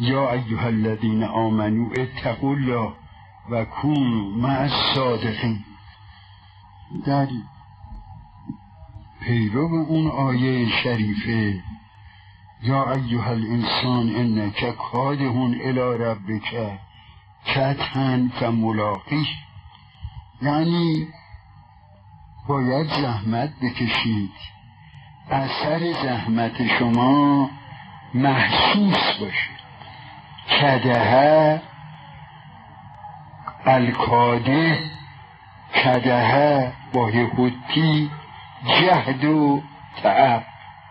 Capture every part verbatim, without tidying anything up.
یا ایها الذین آمنوا اتقوا الله و کونوا مع الصادقین. در پیرو اون آیه شریفه یا ایها الانسان انک کادح الی ربک کدحا فملاقیه، یعنی باید زحمت بکشید، اثر زحمت شما محسوس باشه. کدح الکاده، کدح با حتی جهد و تعب،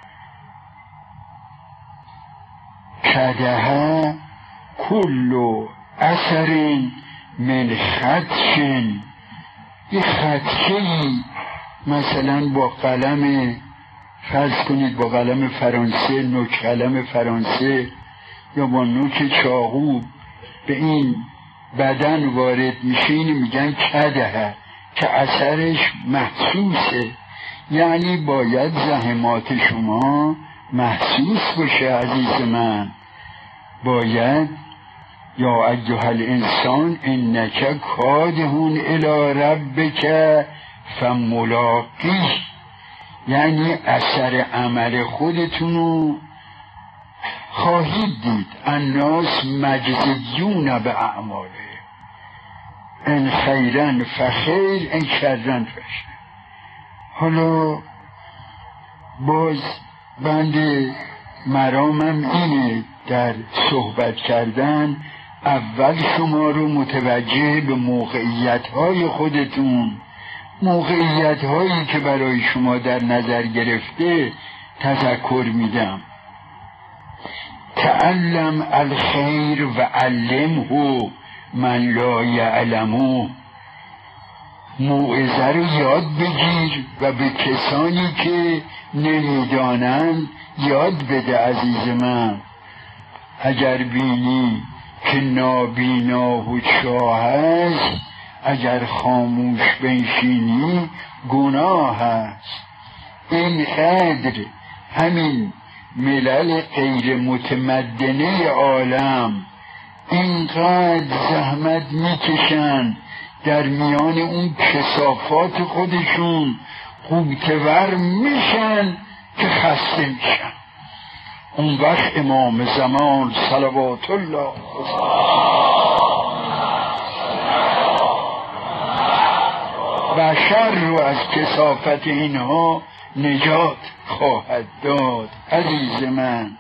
کدح کل اثر من خدش، یه خدشه‌ای مثلا با قلم، فرض کنید با قلم فرانسه، نوک قلم فرانسه یا با نوک چاقو به این بدن وارد میشه، اینو میگن کدح که اثرش محسوسه. یعنی باید زحمات شما محسوس باشه عزیز من. باید یا ایها الانسان انک کادح الی ربک فملاقیه، یعنی اثر عمل خودتونو خواهید دید. الناس مجزیون به اعماله، ان خیرن فخیر ان شرن فشر. حالا باز بند مرامم اینه در صحبت کردن، اول شما رو متوجه به موقعیت های خودتون، موقعیت هایی که برای شما در نظر گرفته تذکر میدم. تعلم الخیر و علمه من لا یعلمه، موعظه رو یاد بگیر و به کسانی که نمیدانند یاد بده عزیز من. اگر بینی که نابینا و چاه است، اگر خاموش بنشینی گناه است. اینقدر همین ملل غیر متمدنه عالم اینقدر زحمت میکشن در میان اون کثافات خودشون، قوتور میشن که خسته میشن. اون وقت امام زمان صلوات الله بشر رو از کثافت اینها نجات خواهد داد. عزیز من،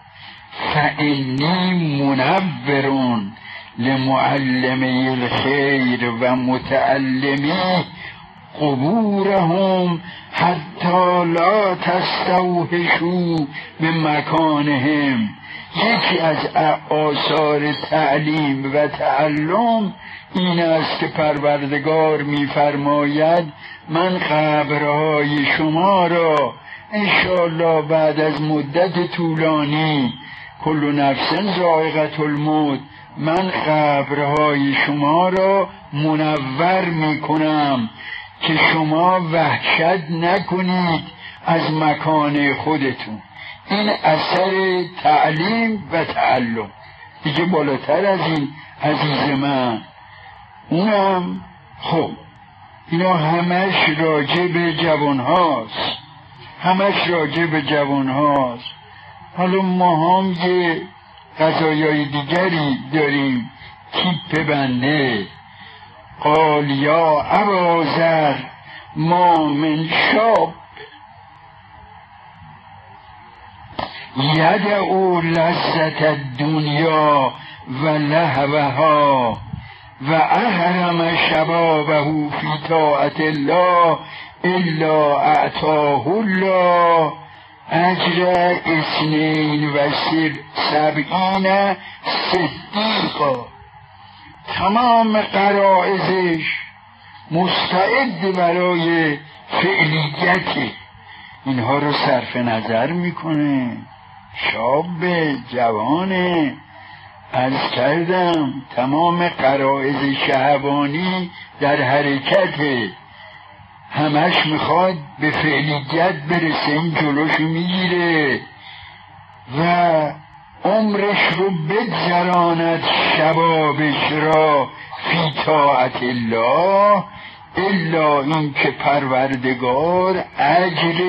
فانی منورون لمعلمی الخیر و متعلمی قبورهم حتی لا تستوحشوا به مکانهم. یکی از آثار تعلیم و تعلم این است که پروردگار می‌فرماید من قبرهای شما را انشاءالله بعد از مدت طولانی، کل نفس ذائقة الموت، من قبرهای شما را منور میکنم که شما وحشت نکنید از مکان خودتون. این اثر تعلیم و تعلم دیگه بالاتر از این عزیز من. اونم خب اینا همش راجع به جوان هاست، همش راجع به جوان هاست. حالا ما هم یه قضایای دیگری داریم. تیپ بنده قال یا ابا ذر ما من شاب یدعو لذت الدنیا و لهوها و احرم شبابه فی طاعت الله الا اعطاه الله اجر اثنین و سبعین صدیقا. تمام غرایزش مستعد برای فعلیت اینها رو صرف نظر میکنه. شاب جوانه، عرض کردم تمام غرایز شهوانی در حرکته، همش میخواد به فعلیت برسه، این جلوشو میگیره و عمرش رو بگذراند شبابش را فی طاعت الله، الا این که پروردگار اجر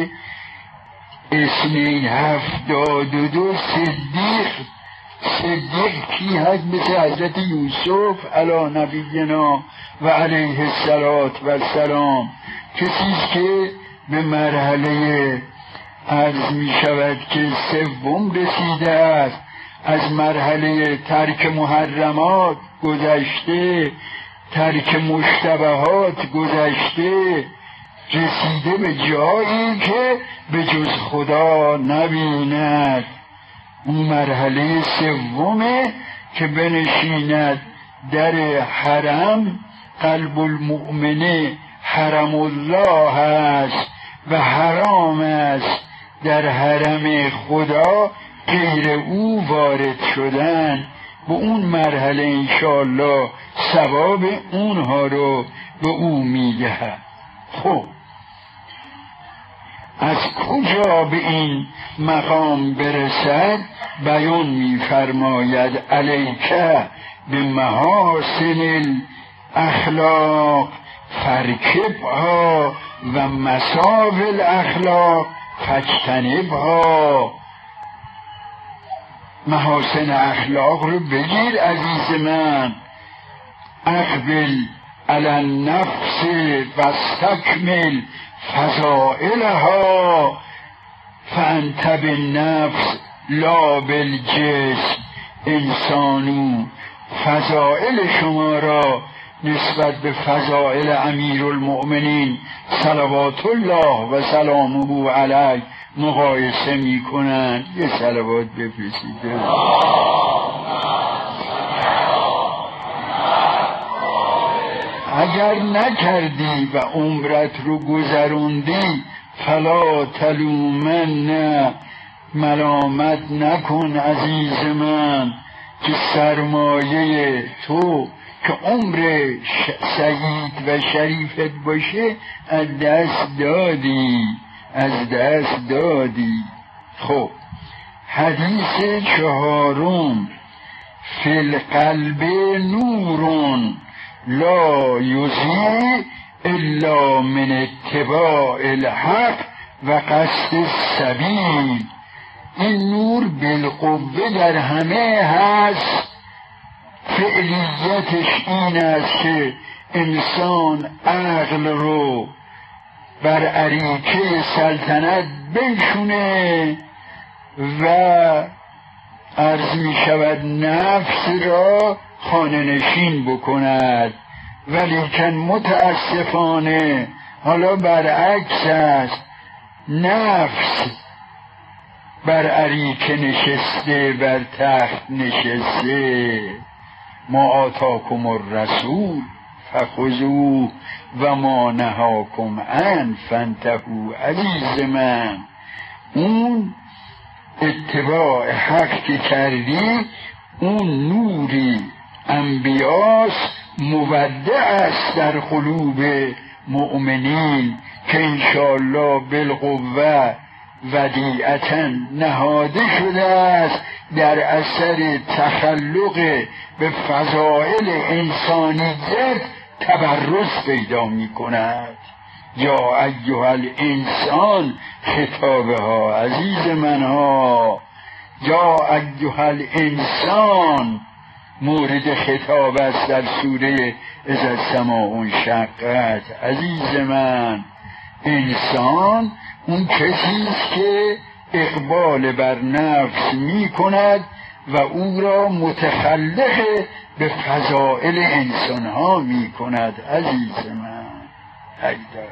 اثنین هفتاد و دو صدیق صدیق کی هست؟ مثل حضرت یوسف علی نبینا و علیه السلام، کسی که به مرحله عرض می شود که سوم رسیده است، از مرحله ترک محرمات گذشته، ترک مشتبهات گذشته، رسیده به جایی که به جز خدا نبیند. اون مرحله سومه که بنشیند در حرم. قلب المؤمنه حرم الله است و حرام است در حرم خدا غیر او وارد شدن. به اون مرحله انشاءالله ثواب اونها رو به او میدهد. خب از کجا به این مقام برسد؟ بیان می‌فرماید علیکه به محاسن الاخلاق فرکبها و مساو الاخلاق فاجتنبها. محاسن اخلاق رو بگیر عزیز من. اقبل علی النفس واستکمل فضائلها فانت بالنفس لا بالجسم. انسانو فضائل شما را نسبت به فضائل امیرالمؤمنین صلوات الله و سلامه علیه مقایسه می کنند. یه صلوات بفرستید. اگر نکردی و عمرت رو گذروندی فلا تلومن، ملامت نکن عزیز من که سرمایه تو که عمر سعید و شریفت باشه از دست دادی از دست دادی. خب حدیث چهارم، فی القلب نورون لا یضیء الا من اتباع الحق و قصد السبیل. این نور بالقوه در همه هست. فعلیتش این است که انسان عقل رو بر اریکه سلطنت بنشونه و عرض می شود نفس را خانه نشین بکند. ولیکن متاسفانه حالا برعکس است، نفس بر اریکه نشسته، بر تخت نشسته. ما آتاکم الرسول فخذوه و ما نهاکم عنه فانتهوا. عزیز من اون اتباع حق که کردی اون نوری انبیاست، مودع است در قلوب مؤمنین که انشاءالله بالقوه ودیعتا نهاده شده است در اثر تخلق به فضائل انسانیت تبرز پیدا می کند. یا ایها الانسان خطابه ها عزیز من ها، یا ایها الانسان مورد خطاب است در سوره اذا السماء انشقت. عزیز من انسان اون کسی است که اقبال بر نفس می کند و او را متخلق به فضائل انسان ها می کند. عزیز من حیدر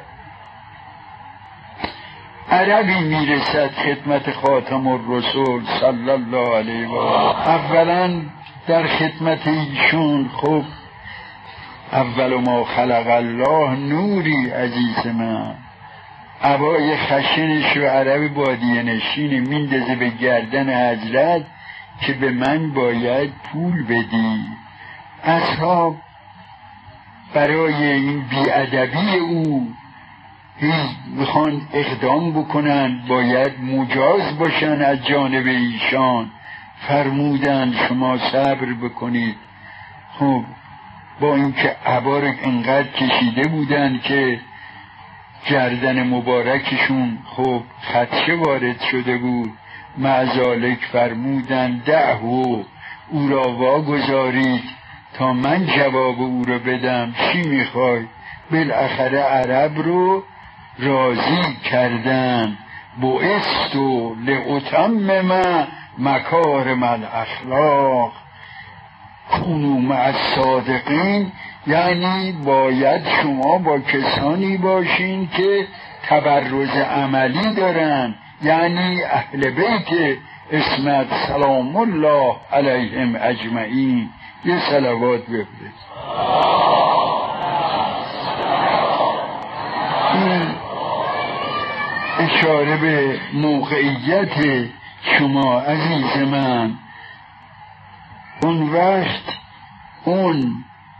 عربی می رسد خدمت خاتم الرسول صلی الله علیه و آله. اولا در خدمت ایشون خب اول ما خلق الله نوری. عزیز من عبای خشنش و عرب بادیه نشینه میندازه به گردن حضرت که به من باید پول بدی. اصحاب برای این بیادبی او میخوان اقدام بکنن، باید مجاز باشن از جانب ایشان. فرمودند شما صبر بکنید. خب با اینکه عبا انقدر کشیده بودند که گردن مبارکشون خب خدشه وارد شده بود، معذالک فرمودند دعهو، او را واگذارید تا من جواب او را بدم. چی میخوای؟ بالاخره عرب رو راضی کردن. بعثتو لأتمم مکارم الاخلاق کونوا مع الصادقین، یعنی باید شما با کسانی باشین که تبرز عملی دارن، یعنی اهل بیت اسمت سلام الله علیهم اجمعین. یه صلوات بفرست. این اشاره به موقعیت شما عزیز من. اون وقت اون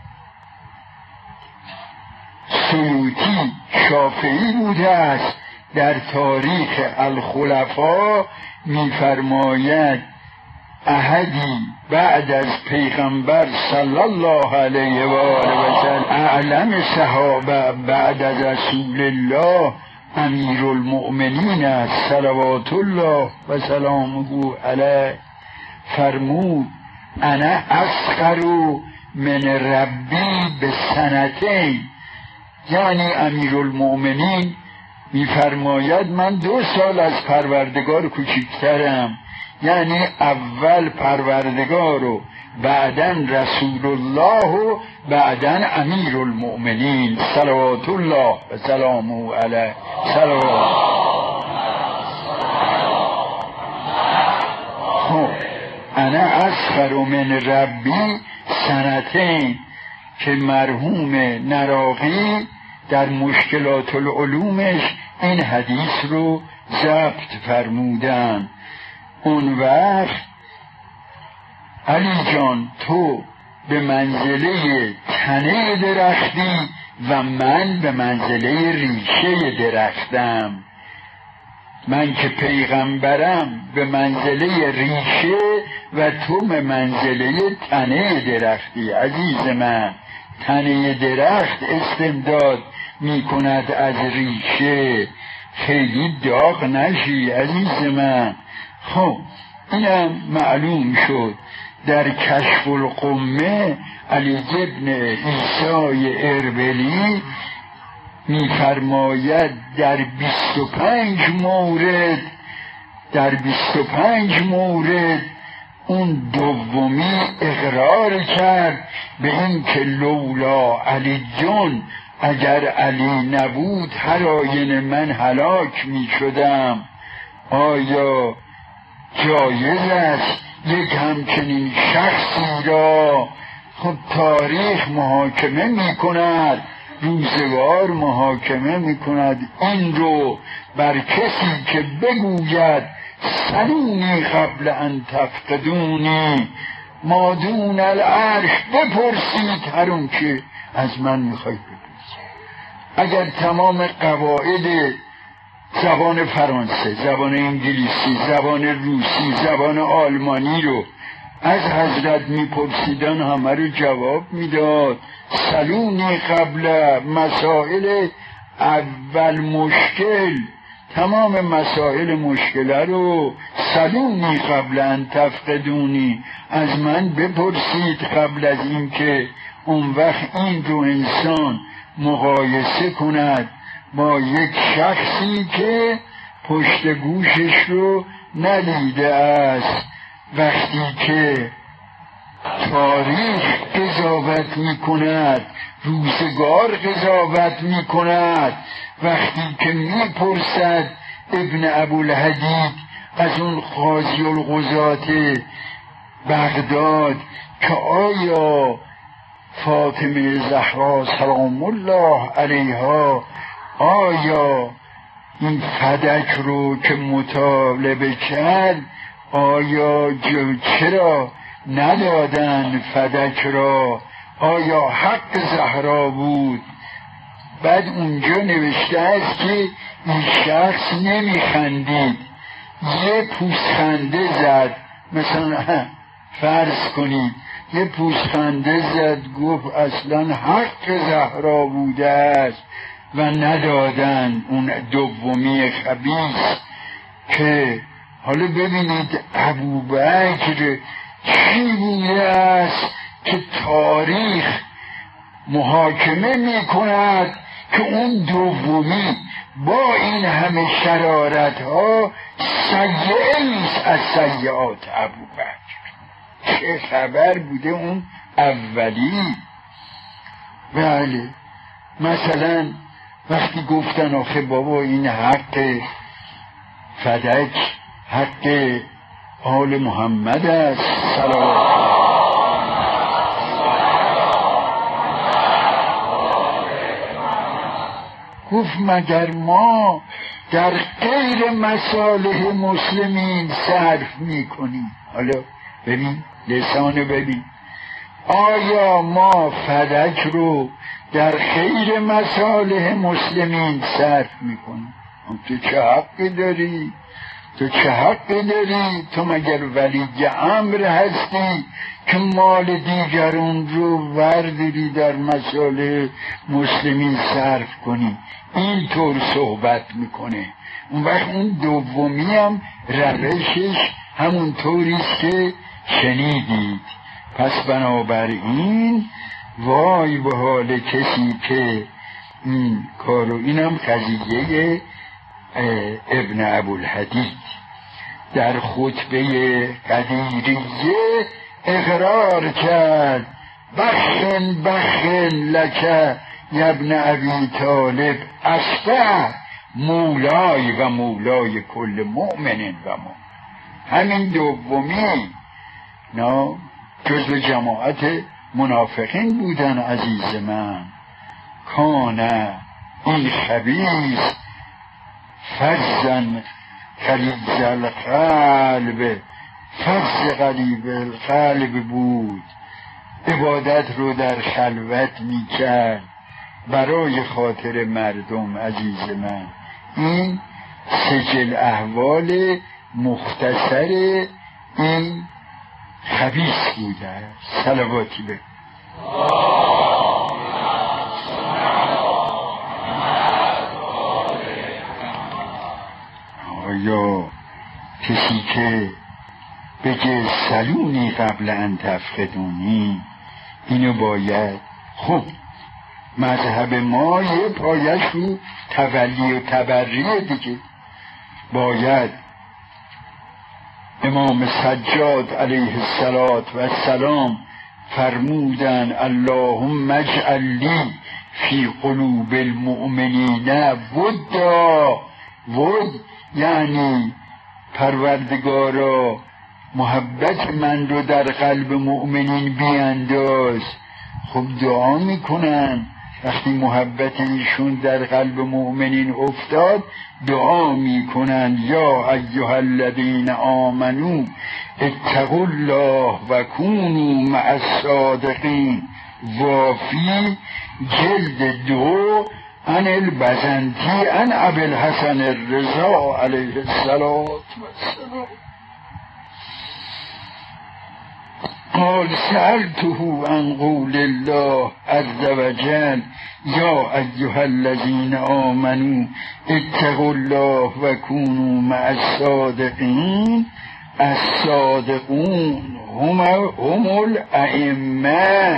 سیوطی شافعی بوده است در تاریخ الخلفا میفرماید احدی بعد از پیغمبر صلی الله علیه و آله و سلم اعلم صحابه بعد از رسول الله امیر المؤمنین است صلوات الله و سلامه علیه، فرمود انا اصغر من ربی به سنتین، یعنی امیر المؤمنین میفرماید من دو سال از پروردگار کوچکترم، یعنی اول پروردگار و بعدن رسول الله و بعدن امیر المؤمنین صلوات الله و سلامه علیه. صلوات. خب انا اصغر من ربی سنتین که مرحوم نراقی در مشکلات العلومش این حدیث رو ضبط فرمودن. اون وقت علی جان تو به منزله تنه درختی و من به منزله ریشه درختم. من که پیغمبرم به منزله ریشه و تو به منزله تنه درختی. عزیز من، تنه درخت استمداد می کند از ریشه، خیلی داغ نشی عزیز من. خب اینم معلوم شد. در کشف القمه علی ابن عیسی اربلی میفرماید در بیست و پنج مورد در بیست و پنج مورد اون دومی اقرار کرد به این که لولا علی جون، اگر علی نبود هر آینه من هلاک می شدم. آیا جایز است یک همچنین شخصی را خود تاریخ محاکمه می کند، روزگار محاکمه می کند، این رو بر کسی که بگوید سلونی قبل ان تفقدونی ما دون العرش، بپرسید هر اون که از من میخواید بپرسید. اگر تمام قواعد زبان فرانسه، زبان انگلیسی، زبان روسی، زبان آلمانی رو از حضرت میپرسیدن همه رو جواب میداد. سلونی قبل مسائل اول مشکل، تمام مسائل مشکله رو سلونی قبل ان تفقدونی، از من بپرسید قبل از این که اون وقت این رو انسان مقایسه کند با یک شخصی که پشت گوشش رو ندیده است. وقتی که تاریخ قضاوت می کند، روزگار قضاوت می کند، وقتی که می پرسد ابن ابوالحدید از اون قاضی القضات بغداد که آیا فاطمه زهرا سلام الله علیها آیا این فدک رو که مطالبه کرد آیا چرا ندادن فدک را، آیا حق زهرا بود؟ بعد اونجا نوشته است که این شخص نمیخندید، یه پوزخنده زد مثلا فرض کنید یه پوزخنده زد گفت اصلا حق زهرا بوده است و ندادن اون دومی خبیث. که حالا ببینید ابوبکر چی بوده است که تاریخ محاکمه میکند که اون دومی با این همه شرارت ها سیئه از سیئات ابوبکر. چه خبر بوده اون اولی؟ بله مثلا وقتی گفتن آخه بابا این حق فدک حق آل محمد است سلام، گفت مگر ما در غیر مصالح مسلمین صرف میکنیم؟ حالا ببین لسانو ببین، آیا ما فدک رو در غیر مصالح مسلمین صرف میکنیم؟ تو چه حقی داری؟ تو چه حقی داری؟ تو مگر ولی امر هستی که مال دیگران رو ورداری در مسائل مسلمین صرف کنی؟ این طور صحبت میکنه. اون وقت اون دومی هم روشش همون طوریست که شنیدید. پس بنابراین وای به حال کسی که این کارو، اینم قضیه ابن ابوالحدید در خطبه قدیریه اقرار کرد بخن بخن لکه ابن ابی طالب اصفه مولای و مولای کل مؤمن و مؤمن. همین دومی نه جزو جماعت منافقین بودن عزیز من. کانه این خبیث فزن غلیظ القلب، فز غلیظ القلب بود، عبادت رو در خلوت می کرد برای خاطر مردم. عزیز من این سجل احوال مختصر این خبیث بوده. صلواتی به آیا کسی که بگه سلونی قبل ان تفقدونی، اینو باید خب مذهب ما یه پایش رو تولی و تبریه دیگه. باید امام سجاد علیه السلام فرمودن اللهم اجعل لی فی قلوب المؤمنین ودا. ود یعنی پروردگارا محبت من رو در قلب مؤمنین بیانداز. خب دعا میکنن وقتی محبت ایشون در قلب مؤمنین افتاد دعا میکنن یا ایها الذین آمنو اتقوا الله و کونوا مع الصادقین. وافی جلد دو عن البزنطی عن ابی الحسن الرضا علیه السلام قال سألته عن قول الله عز وجل یا ایها الذین آمنوا اتقوا الله و کونوا مع الصادقین. الصادقون هم هم الائمه.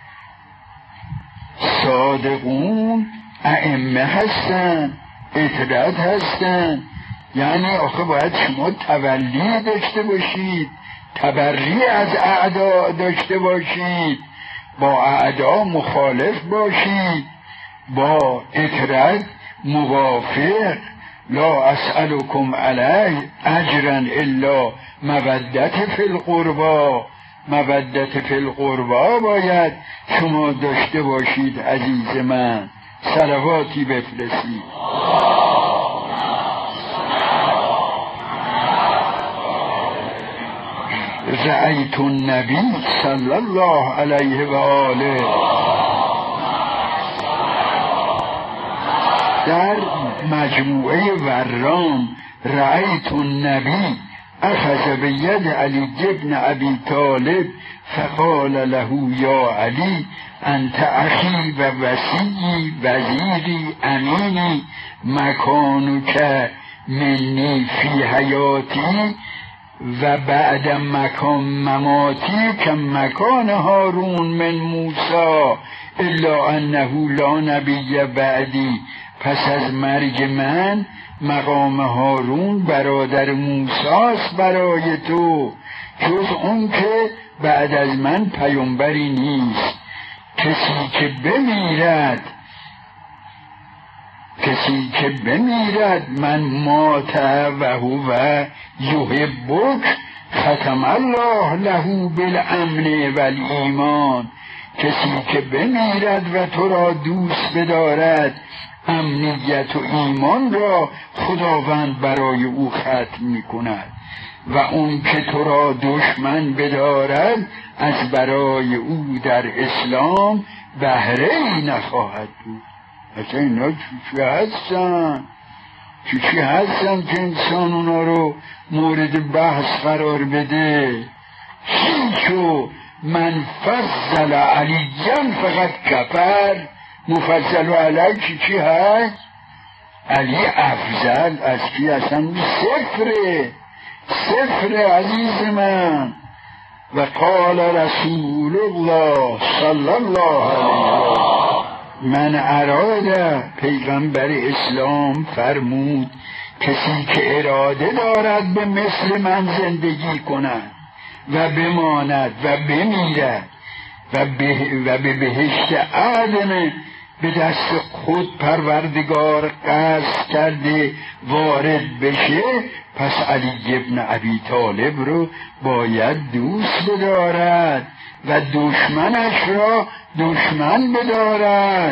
صادقون ائمه هستن، اطاعت هستن. یعنی آخه باید شما تولی داشته باشید، تبری از اعدا داشته باشید، با اعدا مخالف باشید، با اطاعت موافق. لا اسألكم علیه اجرا الا مودت فی القربا. مودت فی القربا باید شما داشته باشید عزیز من. صلواتی بفرستید. رأیت النبی صلی الله علیه و آله در مجموعه ورام رأیت النبی اخذ بید علی ابن ابی طالب فقال له یا علی انت اخی و وصی وزیری امینی مکانک منی فی حیاتی و بعد مکان مماتی که مکان هارون من موسی الا انه لا نبی بعدی. پس از مرگ من مقام هارون برادر موسیٰست برای تو، جز اون که بعد از من پیامبری نیست. کسی که بمیرد کسی که بمیرد من مات و هو یحبک ختم الله له بالامن والایمان. کسی که بمیرد و تو را دوست بدارد امنیت و ایمان را خداوند برای او ختم می کند و اون که تو را دشمن بدارد از برای او در اسلام بهره ای نخواهد بود. اصلا اینا چی چی هستن چی چی هستن که انسان اونا رو مورد بحث قرار بده؟ چیشو من فضل علیاً فقط کفر. مفضل علی چی چی هست؟ علی افضل از کی؟ اصلا صفره صفر عزیز من. و قال رسول الله صلی الله علیه من اراد، پیغمبر اسلام فرمود کسی که اراده دارد به مثل من زندگی کند و بماند و بمیرد و به, و به بهشت عدن به دست خود پروردگار قصد کرده وارد بشه، پس علی ابن ابی طالب رو باید دوست بدارد و دشمنش را دشمن بدارد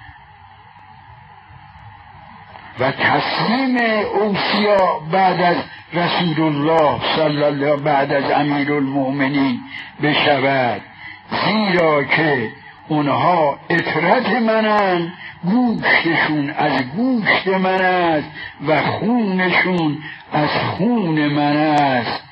و تسلیم اوصیا بعد از رسول الله صلی الله بعد از امیر المؤمنین بشود، زیرا که اونها اطرت منن، گوشتشون از گوشت من است و خونشون از خون من است.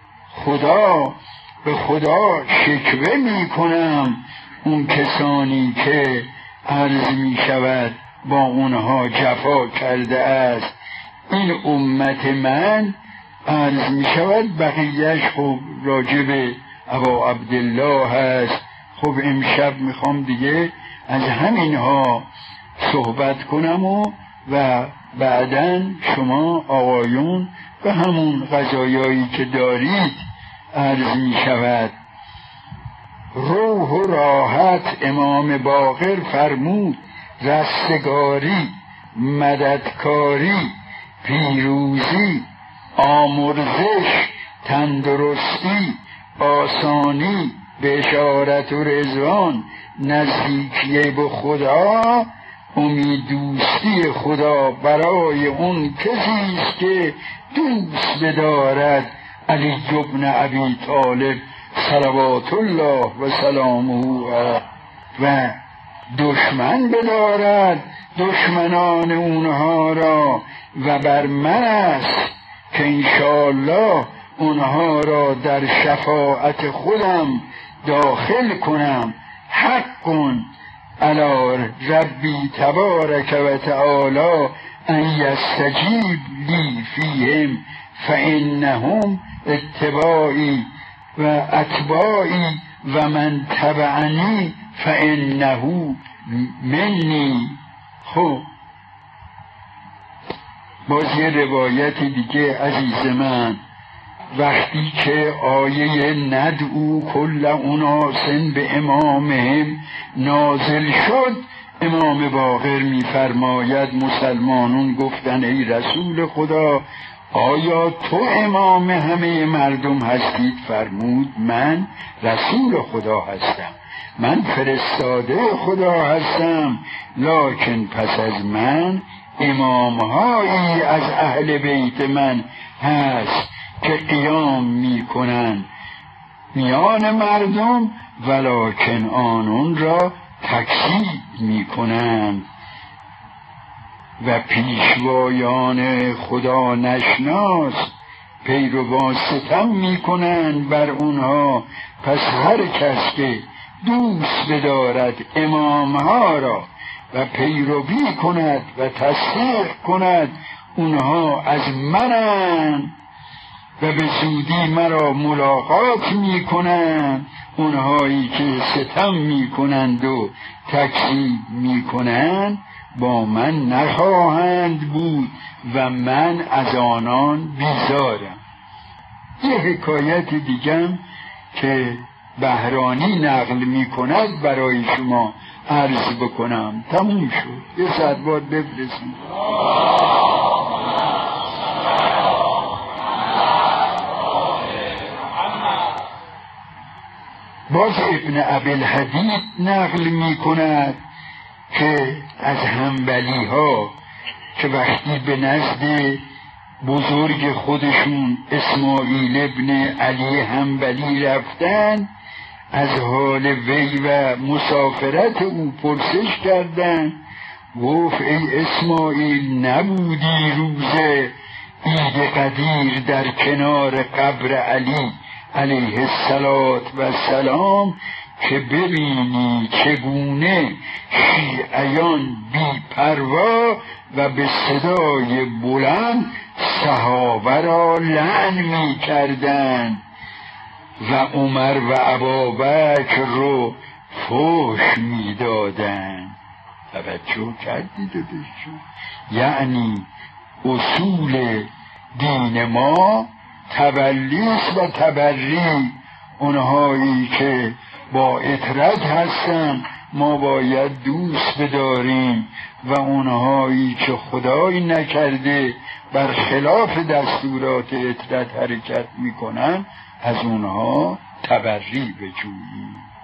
خدا به خدا شکوه می کنم اون کسانی که عرض می شود با اونها جفا کرده است. این امت من عرض می شود بقیهش خب راجب ابا عبدالله هست. خب امشب میخوام دیگه از همینها صحبت کنم و و بعداً شما آقایون به همون قضایایی که دارید عرض می شود. روح و راحت امام باقر فرمود رستگاری، مددکاری، پیروزی، آمرزش، تندرستی، آسانی، بشارت و رضوان، نزدیکی به خدا، امید دوستی خدا برای اون کسی است که دوست بدارد علی ابن ابی طالب صلوات الله و سلامه و دشمن بدارد دشمنان اونها را و بر من است که انشاءالله اونها را در شفاعت خودم داخل کنم. حق علی ربی تبارک و تعالی ان یستجیب لی فیهم فانهم اتباعی و اتباعی و من تبعنی فانه منی. خب باز یه روایت دیگه عزیز من، وقتی که آیه ندعو کل اناس به امامهم نازل شد، امام باقر می‌فرماید مسلمانون گفتن ای رسول خدا آیا تو امام همه مردم هستید؟ فرمود من رسول خدا هستم، من فرستاده خدا هستم، لکن پس از من امامهایی از اهل بیت من هست که قیام می کنند میان مردم ولکن آنون را تکذیب می کنند و پیشوایان خدا نشناس پیروان ستم میکنند بر اونها. پس هر کس که دوست بدارد امامها را و پیروی کند و تصدیق کند اونها از منند و به زودی مرا ملاقات میکنند. اونهایی که ستم میکنند و تکذیب میکنند با من نخواهند بود و من از آنان بیزارم. یه حکایت دیگم که بهرانی نقل میکند برای شما عرض بکنم. تموم شد. یه ساعت بعد بفرستیم. باز ابن ابی‌الحدید نقل می کند که از حنبلی ها که وقتی به نزد بزرگ خودشون اسماعیل ابن علی حنبلی رفتن، از حال وی و مسافرت او پرسش کردند. گفت ای اسماعیل، نبودی روز عید قدیر در کنار قبر علی علیه السلام که ببینی چگونه شیعیان بی پروا و به صدای بلند صحابه را لعن می کردن و عمر و ابابکر رو فحش می دادن. توجه کردید بهشون؟ یعنی اصول دین ما تولیس و تبری. اونهایی که با اطرد هستن ما باید دوست بداریم و اونهایی که خدای نکرده بر خلاف دستورات اطرد حرکت میکنن از اونها تبری بجوییم.